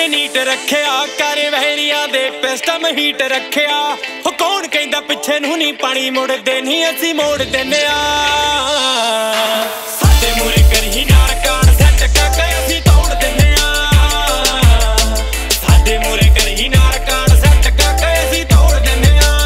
ਨੇ ਨੀਟ ਰੱਖਿਆ ਕਰ ਵਹਿਰੀਆਂ ਦੇ ਪਿਸਟਮ ਹੀਟ ਰੱਖਿਆ ਹੋ ਕੌਣ ਕਹਿੰਦਾ ਪਿੱਛੇ ਨੂੰ ਨਹੀਂ ਪਾਣੀ ਮੁੜਦੇ ਨਹੀਂ ਅਸੀਂ ਮੋੜ ਦਿੰਨੇ ਆ ਸਾਡੇ ਮੂਰੇ ਕਰੀ ਨਾਰ ਕਾਣ ਸੱਟ ਕਾਕਾ ਅਸੀਂ ਤੋੜ ਦਿੰਨੇ ਆ ਸਾਡੇ ਮੂਰੇ ਕਰੀ ਨਾਰ ਕਾਣ ਸੱਟ ਕਾਕਾ ਅਸੀਂ ਤੋੜ ਦਿੰਨੇ ਆ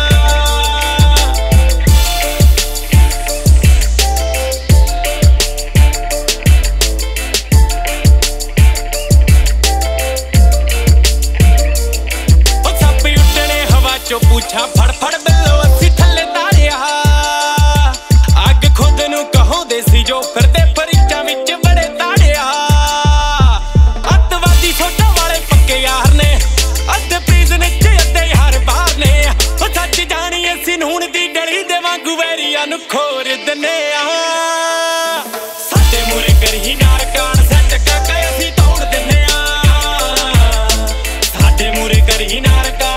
ਚੋ ਪੁੱਛਾਂ ਫੜ ਫੜ ਬਿੱਲੋ ਅਸੀਂ ਥੱਲੇ ਤਾਰਿਆ ਅੱਗ ਖੁਦ ਨੂੰ ਕਹੋਂਦੇ ਸੀ ਜੋ ਫਿਰਦੇ ਫਰਿੱਜਾਂ ਵਿੱਚ ਬੜੇ ਤਾੜਿਆ ਅੱਤਵਾਦੀ ਛੋਟਾ ਵਾਲੇ ਪੱਕੇ ਯਾਰ ਨੇ ਅੱਧੇ ਪ੍ਰੀਜ਼ਨ ਚ ਅੱਧੇ ਯਾਰ ਬਾਹਰ ਨੇ ਉਹ ਸੱਚ ਜਾਣੀ ਅਸੀਂ ਨੂਣ ਦੀ ਡਲੀ ਦੇ ਵਾਂਗੂ ਵੈਰੀਆਂ ਨੂੰ ਖੋਰ ਦਿੰਨੇ ਆ ਸਾਡੇ ਮੂਰੇ ਕਰੀ ਨਾਰ ਕਾਣ ਸੱਟ ਕਾਕਾ ਅਸੀਂ ਤੋੜ ਦਿੰਨੇ ਆ ਸਾਡੇ ਮੂਰੇ ਕਰੀ ਨਾਰ ਕਾਣ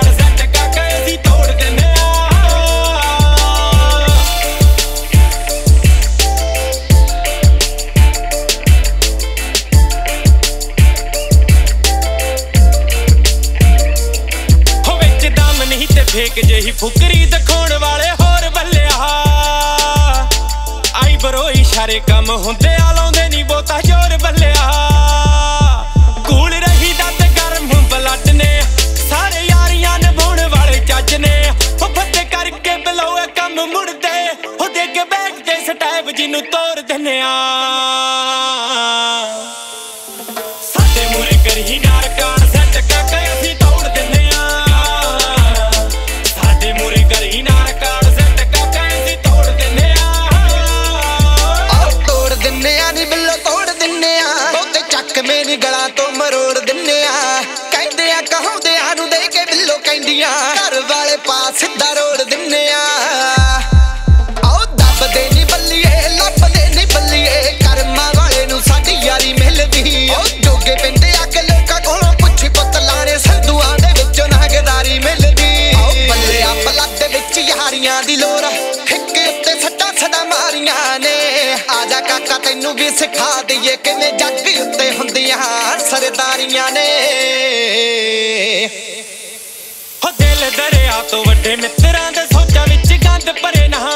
ਫੇਕ ਜਿਹੀ ਫੁਕਰੀ ਦਿਖਾਉਣ ਵਾਲੇ ਹੋਰ ਬੱਲਿਆ ਆਈ ਬਰੋ ਇਸ਼ਾਰੇ ਕੰਮ ਹੁੰਦੇ ਆ ਲਾਉਂਦੇ ਨਹੀਂ ਬਹੁਤਾ ਜ਼ੋਰ ਬੱਲਿਆ ਕੂਲ ਰਹੀ ਦਾ ਤੇ ਗਰਮ ਬਲੱਡ ਨੇ ਸਾਰੇ ਯਾਰੀਆਂ ਨਿਭਾਉਣ ਵਾਲੇ ਚੱਜ ਨੇ ਉਹ ਫੱਟੇ ਕਰਕੇ ਬਲੋ ਕੰਮ ਮੁੜਦੇ ਉਹ ਦੇ ਕੇ ਬੈਠ ਕੇ ਸਟੈਪ ਜਿਹਨੂੰ ਤੋੜ ਦਿੰਨੇ ਆ ਸਾਡੇ ਮੂਰੇ ਕਰੀ ਨਾਰ ਕਾਣ ਸੱਟ ਕਾਕਾ ਅਸੀਂ ਤੋੜ ਦਿੰਨੇ ਮੇਰੀ ਗਲਾਂ ਤੋਂ ਮਰੋੜ ਦਿੰਨੇ ਆ ਕਹਿੰਦੇ ਆ ਕਹਾਉਂਦਿਆਂ ਨੂੰ ਦੇ ਕੇ ਬਿੱਲੋ ਕਹਿੰਦੀਆਂ ਘਰ ਵਾਲੇ ਪਾਸ ਸਿੱਧਾ ਰੋੜ ਦਿੰਨੇ ਆ ਆਓ ਦੱਬਦੇ ਨੀ ਬੱਲੀਏ ਲੱਭਦੇ ਨੀ ਬੱਲੀਏ ਕਰਮਾਂ ਵਾਲੇ ਨੂੰ ਸਾਡੀ ਯਾਰੀ ਮਿਲਦੀ ਓ ਜੋਗੇ ਪੈਂਦੇ ਆ ਕਿ ਲੋਕਾਂ ਕੋਲੋਂ ਪੁੱਛੀ ਪੁੱਤ ਲਾਣੇ ਸੰਧੂਆਂ ਦੇ ਵਿੱਚੋਂ ਨਾਗਦਾਰੀ ਮਿਲਦੀ ਆਓ ਬੱਲਿਆ ਬਲੱਡ ਦੇ ਵਿੱਚ ਯਾਰੀਆਂ ਦੀ ਲੋੜ ਹਿੱਕੇ ਉੱਤੇ ਸੱਟਾਂ ਸਦਾ ਮਾਰੀਆਂ ਨੇ ਆ ਜਾ ਕਾਕਾ ਤੈਨੂੰ ਵੀ ਸਿਖਾ ਦਈਏ ਕਿਵੇਂ ਜੱਗ ਉੱਤੇ ਹੁੰਦੀਆਂ ਸਰਦਾਰੀਆਂ ਨੇ ਹੋ ਦਿਲ ਦਰਿਆ ਤੋਂ ਵੱਡੇ ਮਿੱਤਰਾਂ ਦੇ ਸੋਚਾਂ ਵਿੱਚ ਗੰਦ ਭਰੇ ਨਾ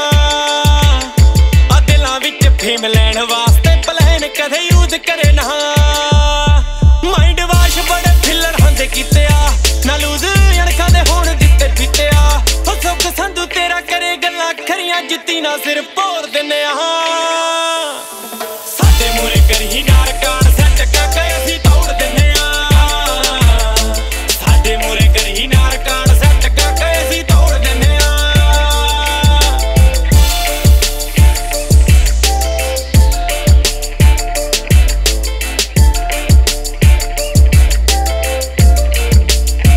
ਆ ਦਿਲਾਂ ਵਿੱਚ ਫੇਮ ਲੈਣ ਵਾਸਤੇ ਪਲਾਨ ਕਦੇ ਯੂਜ਼ ਕਰੇ ਨਾ ਮਾਈਂਡ ਵਾਸ਼ ਬੜੇ ਫਿੱਲਰ ਹੁੰਦੇ ਕੀਤੇ ਆ ਨਾ ਲੂਜ਼ ਅਣਖਾਂ ਦੇ ਹੋਣ ਦਿੱਤੇ ਫਿੱਟਿਆ ਹੋ ਸੁੱਖ ਸੰਧੂ ਤੇਰਾ ਕਰੇ ਗੱਲਾਂ ਖਰੀਆਂ ਜਿੱਤੀ ਨਾ ਸਿਰ